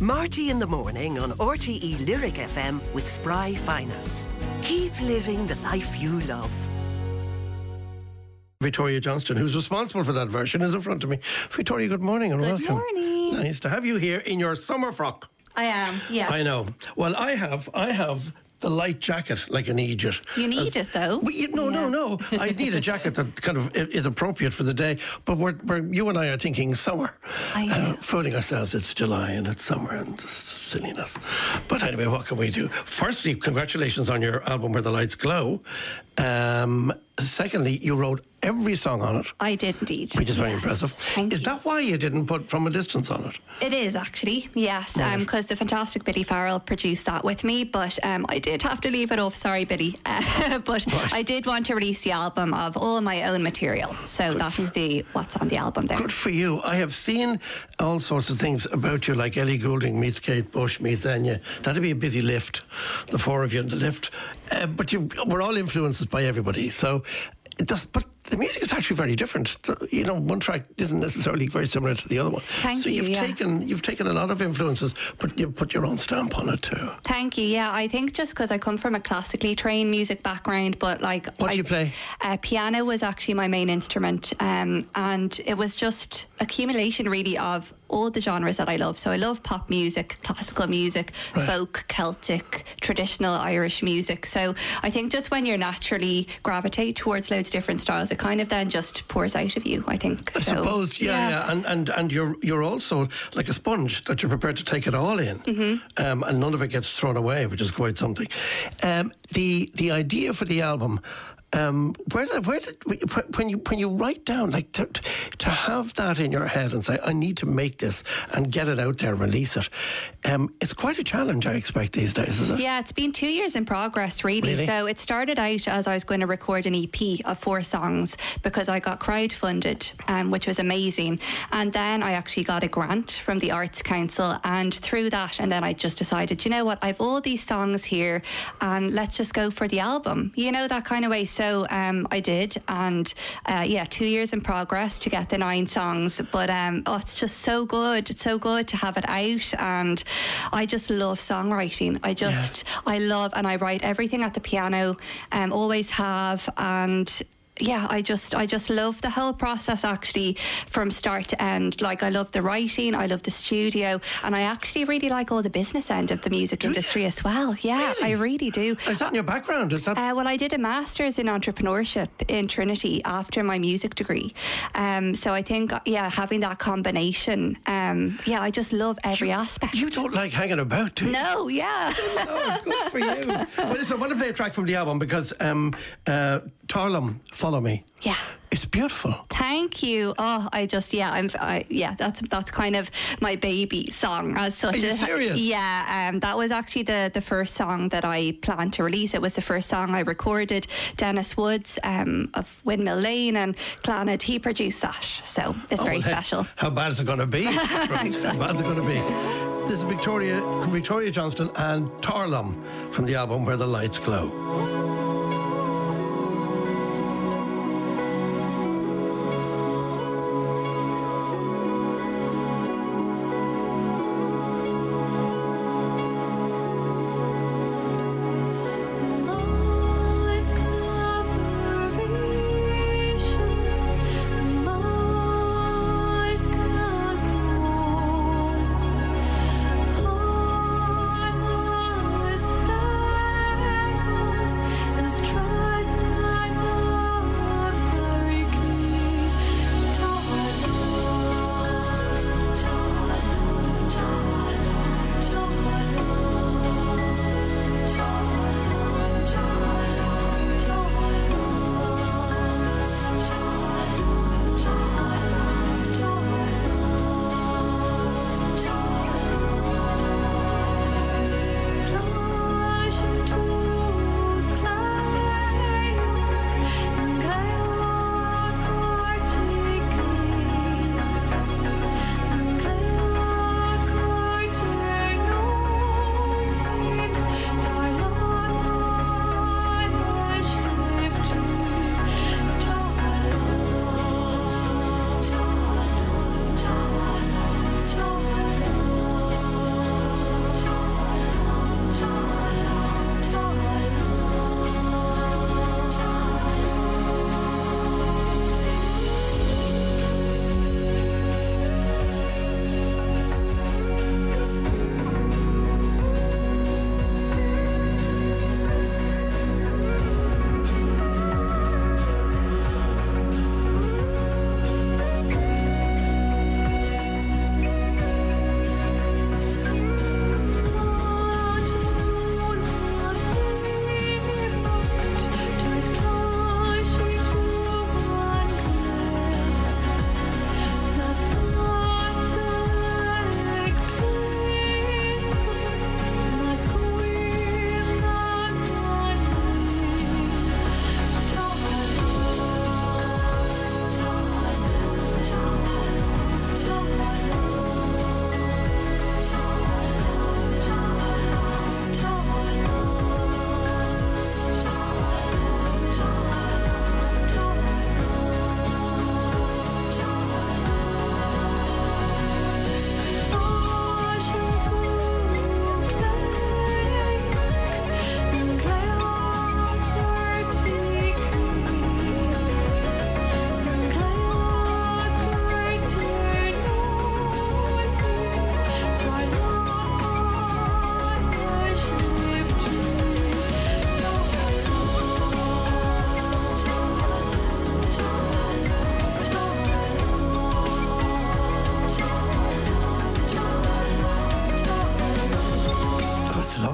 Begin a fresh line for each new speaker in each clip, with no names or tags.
Marty in the morning on RTE Lyric FM with Spry Finance. Keep living the life you love.
Victoria Johnston, who's responsible for that version, is in front of me. Victoria, good morning and welcome.
Good morning.
Nice to have you here in your summer frock.
I am, yes.
I know. Well, I have the light jacket, like I need it.
You need it, though.
No. I need a jacket that kind of is appropriate for the day. But you and I are thinking summer. Fooling ourselves, it's July and it's summer and silliness. But anyway, what can we do? Firstly, congratulations on your album Where the Lights Glow. Secondly, you wrote every song on it.
I did indeed.
Which is very impressive.
Thank you.
Is that why you didn't put From a Distance on it?
It is, actually, yes, because the fantastic Billy Farrell produced that with me, but I did have to leave it off, sorry Billy, but right. I did want to release the album of all my own material, so that is what's on the album there.
Good for you. I have seen all sorts of things about you, like Ellie Goulding meets Kate Bush meets Enya. That'd be a busy lift, the four of you in the lift, but we're all influences by everybody, so but the music is actually very different. One track isn't necessarily very similar to the other one.
Thank you.
You've taken a lot of influences, but you've put your own stamp on it too.
Thank you. Yeah, I think just because I come from a classically trained music background, but what
do you play?
Piano was actually my main instrument, and it was just accumulation really of all the genres that I love. So I love pop music, classical music, folk, Celtic, traditional Irish music. So I think just when you naturally gravitate towards loads of different styles, it kind of then just pours out of you, I think.
I suppose, yeah. And you're also like a sponge that you're prepared to take it all in, and none of it gets thrown away, which is quite something. The idea for the album. When you write down, like to have that in your head and say, I need to make this and get it out there, release it, it's quite a challenge, I expect, these days, is it?
Yeah, it's been 2 years in progress, really. So it started out as I was going to record an EP of 4 songs because I got crowdfunded, which was amazing. And then I actually got a grant from the Arts Council, and through that, and then I just decided, you know what, I've all these songs here and let's just go for the album, that kind of way. So I did, and 2 years in progress to get the 9 songs, but it's just so good. It's so good to have it out, and I just love songwriting. I love, and I write everything at the piano, always have, and I just love the whole process, actually, from start to end. Like, I love the writing, I love the studio, and I actually really like all the business end of the music industry as well. Yeah, really? I really do.
Is that in your background?
Well, I did a master's in entrepreneurship in Trinity after my music degree. So I think, having that combination, I just love every aspect.
You don't like hanging about, do you?
No, yeah.
No, good for you. Well, listen, I want to play a track from the album because Tarlum, Follow Me.
Yeah.
It's beautiful.
Thank you. Oh, that's kind of my baby song as such.
Are you serious?
Yeah, that was actually the first song that I planned to release. It was the first song I recorded. Dennis Woods of Windmill Lane and Clannad, he produced that. So it's very special.
How bad is it going to be?
Exactly.
How bad is it going to be? This is Victoria Johnston and Tarlum from the album Where the Lights Glow.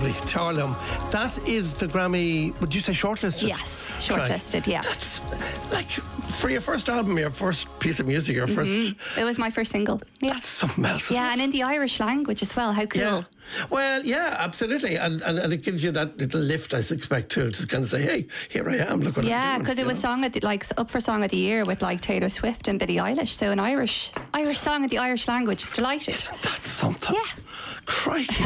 lovely. Tarlum. That is the Grammy, would you say shortlisted?
Yes, shortlisted, yeah.
That's like, for your first album, your first piece of music, your first...
It was my first single. Yeah.
That's something else.
Yeah, and in the Irish language as well. How cool.
Yeah. Well, yeah, absolutely. And it gives you that little lift, I suspect, too, to kind of say, hey, here I am, look what I'm doing.
Yeah, because it was up for Song of the Year with like Taylor Swift and Billie Eilish. So an Irish song in the Irish language. Is delighted.
Isn't that something?
Yeah.
Crikey.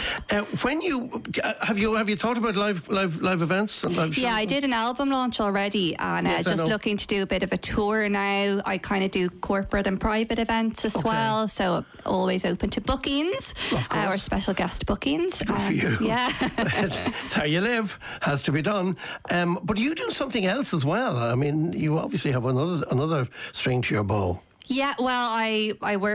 When you have you thought about live events and live shows?
Yeah, I did an album launch already, and just looking to do a bit of a tour now. I kind of do corporate and private events as well, so always open to bookings or special guest bookings.
Good for you.
Yeah,
it's how you live. Has to be done. But you do something else as well. I mean, you obviously have another string to your bow.
Yeah, well, I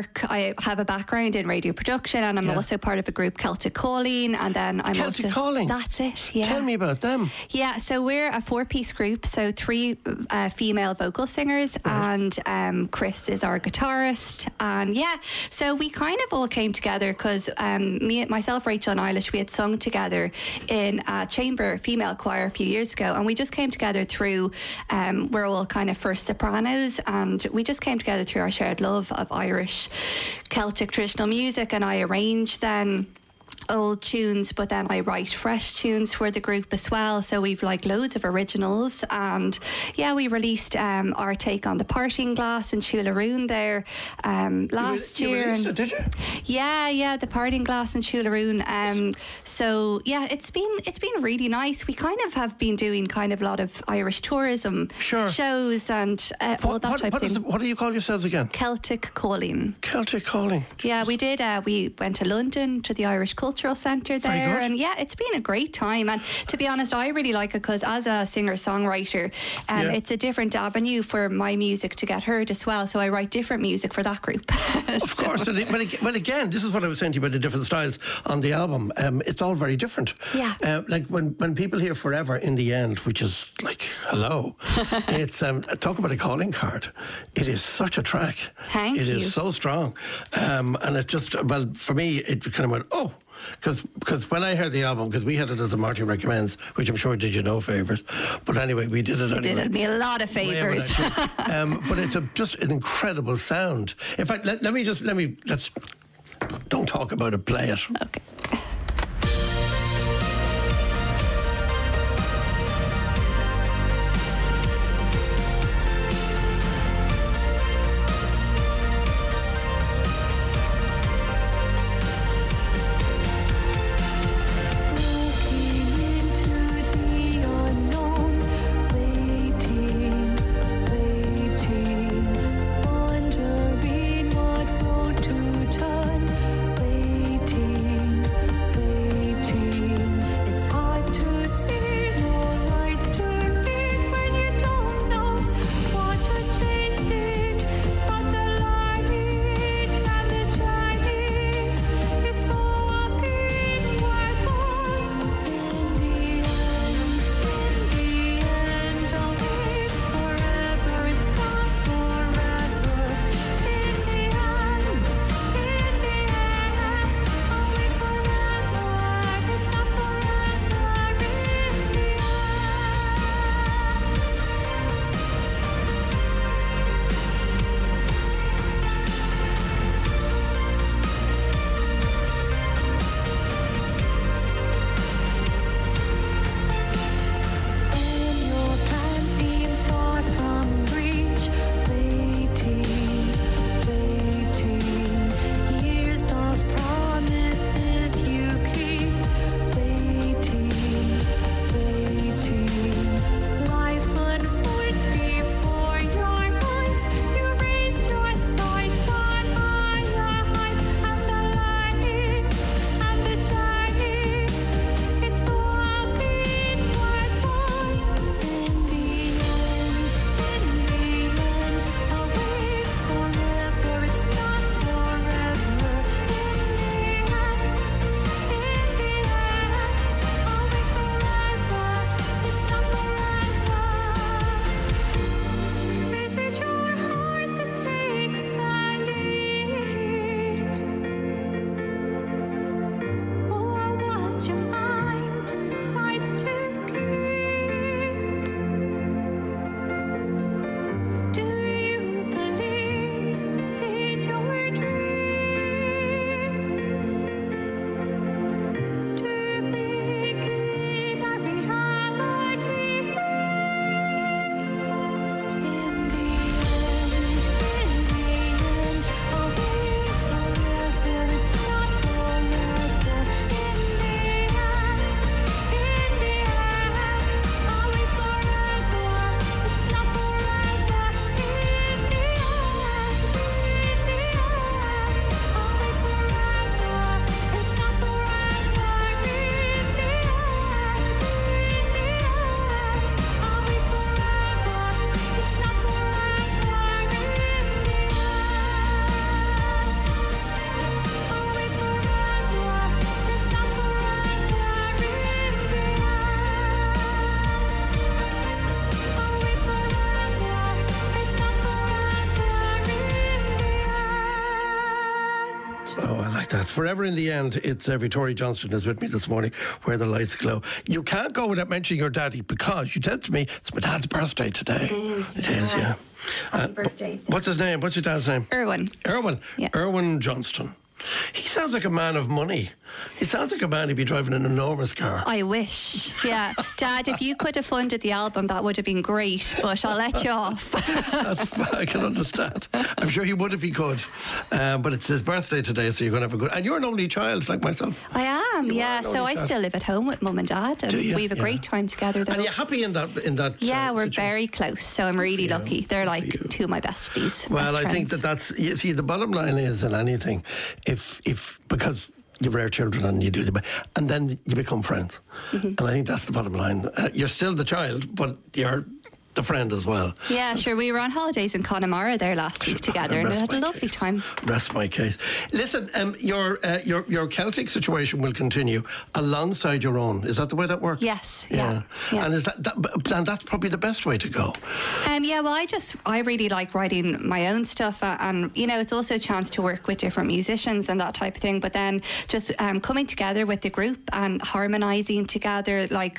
have a background in radio production, and I'm also part of the group Celtic Calling, and then I'm
Celtic Calling?
That's it, yeah.
Tell me about them.
Yeah, so we're a 4-piece group, so 3 female vocal singers, and Chris is our guitarist, and so we kind of all came together because myself, Rachel and Eilish, we had sung together in a chamber female choir a few years ago, and we just came together through, we're all kind of first sopranos, and we just came together through our shared love of Irish Celtic traditional music, and I arrange then old tunes, but then I write fresh tunes for the group as well. So we've like loads of originals, and we released our take on the Parting Glass in Tullaroon there last year.
You released it, did you?
Yeah, the Parting Glass in Tullaroon. So it's been really nice. We kind of have been doing kind of a lot of Irish tourism shows and all that type of thing.
What do you call yourselves again?
Celtic Calling.
Celtic Calling.
Yeah, we did. We went to London to the Irish Cultural Centre there, and it's been a great time. And to be honest, I really like it because as a singer-songwriter, it's a different avenue for my music to get heard as well. So I write different music for that group.
Of course. Well, again, this is what I was saying to you about the different styles on the album. It's all very different.
Yeah.
Like when people hear Forever in the End, which is like, hello, it's talk about a calling card. It is such a track.
Thank you.
It is so strong. And it just, well, for me, it kind of went, oh, because when I heard the album, because we had it as a Martin Recommends, which I'm sure did you no favours, but anyway, we did it anyway.
Did me a lot of favours.
But it's just an incredible sound. In fact, let's don't talk about it, play it.
Okay.
that. Forever in the End, it's Victoria Johnston is with me this morning, Where the Lights Glow. You can't go without mentioning your daddy, because you said to me, it's my dad's birthday today.
It is,
yeah.
Happy birthday.
What's his name? What's your dad's name?
Erwin. Yeah.
Erwin Johnston. He sounds like a man of money. He sounds like a man who'd be driving an enormous car.
I wish. Yeah. Dad, if you could have funded the album, that would have been great, but I'll let you off.
That's fine, I can understand. I'm sure he would if he could. But it's his birthday today, so you're going to have a good... And you're an only child, like myself.
I am, yeah. So I still live at home with Mum and Dad, and we have a great time together there.
And you're happy in that
Yeah, we're
situation?
very close, so I'm really lucky. They're like two of my besties.
Well, I think that's... You see, the bottom line is in anything, because you rear children and you do the... And then you become friends. And I think that's the bottom line. You're still the child, but you're the friend as well.
Yeah, sure. We were on holidays in Connemara there last week together, and we had a lovely time.
Rest my case. Listen, your Celtic situation will continue alongside your own. Is that the way that works?
Yes. Yeah.
And is and that's probably the best way to go.
Yeah. Well, I really like writing my own stuff, and it's also a chance to work with different musicians and that type of thing. But then just coming together with the group and harmonising together, like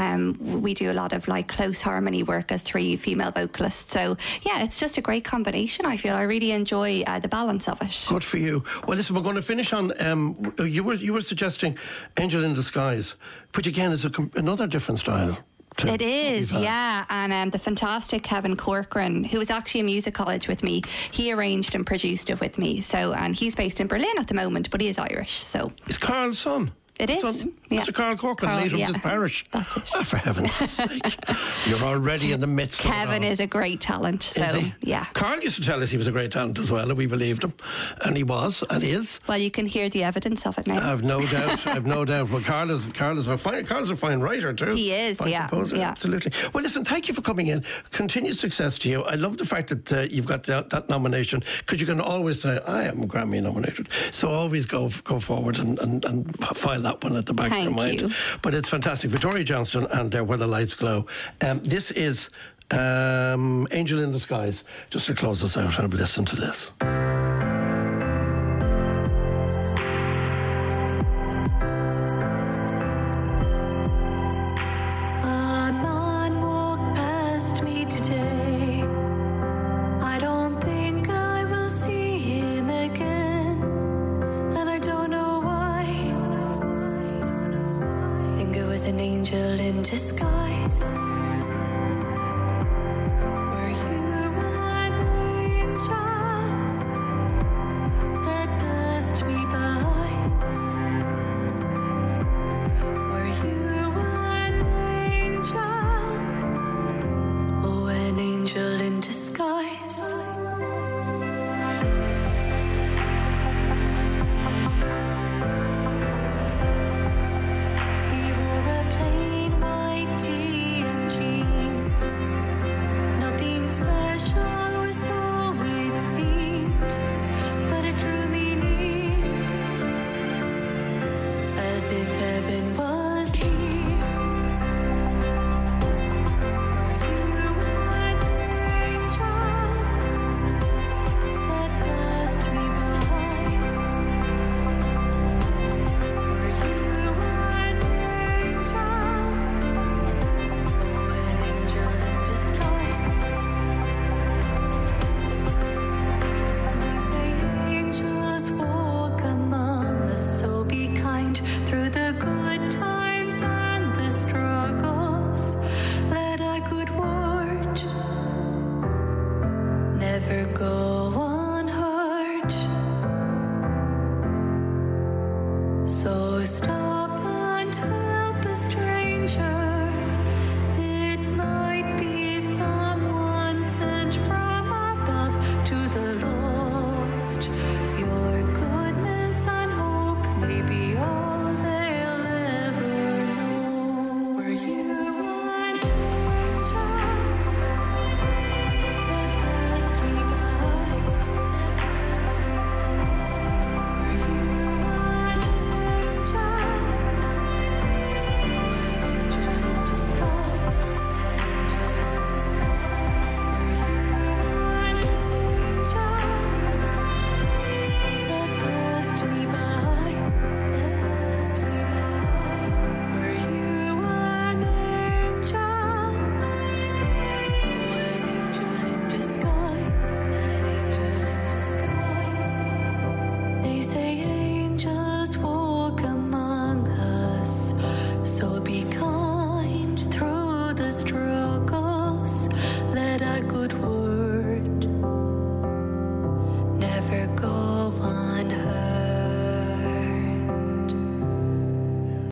we do a lot of like close harmony work as 3 female vocalists. So yeah, it's just a great combination. I feel I really enjoy the balance of it.
Good for you. Well, listen, we're going to finish on. You were suggesting Angel in Disguise, which again is another different style.
It is, yeah. And the fantastic Kevin Corcoran, who was actually in music college with me, he arranged and produced it with me. So, and he's based in Berlin at the moment, but he is Irish. So
it's Carl's son.
It is.
Mr. Carl Corcoran, leader of this parish.
That's it.
Oh, for heaven's sake. You're already in the midst of it.
Kevin is a great talent. So,
is he?
Yeah.
Carl used to tell us he was a great talent as well, and we believed him. And he was, and is.
Well, you can hear the evidence of it now.
I've no doubt. Well, Carl's a fine writer too.
He is,
fine composer,
yeah.
Absolutely. Well, listen, thank you for coming in. Continued success to you. I love the fact that you've got that nomination, because you can always say, I am Grammy nominated. So always go forward and file that one at the back of your mind.
You.
But it's fantastic. Victoria Johnston and Where the Lights Glow. This is Angel in Disguise. Just to close us out, have a listen to this.
An angel in disguise. Were you an angel that passed me by? Were you an angel? Oh, an angel in disguise. Never go unheard. So stop.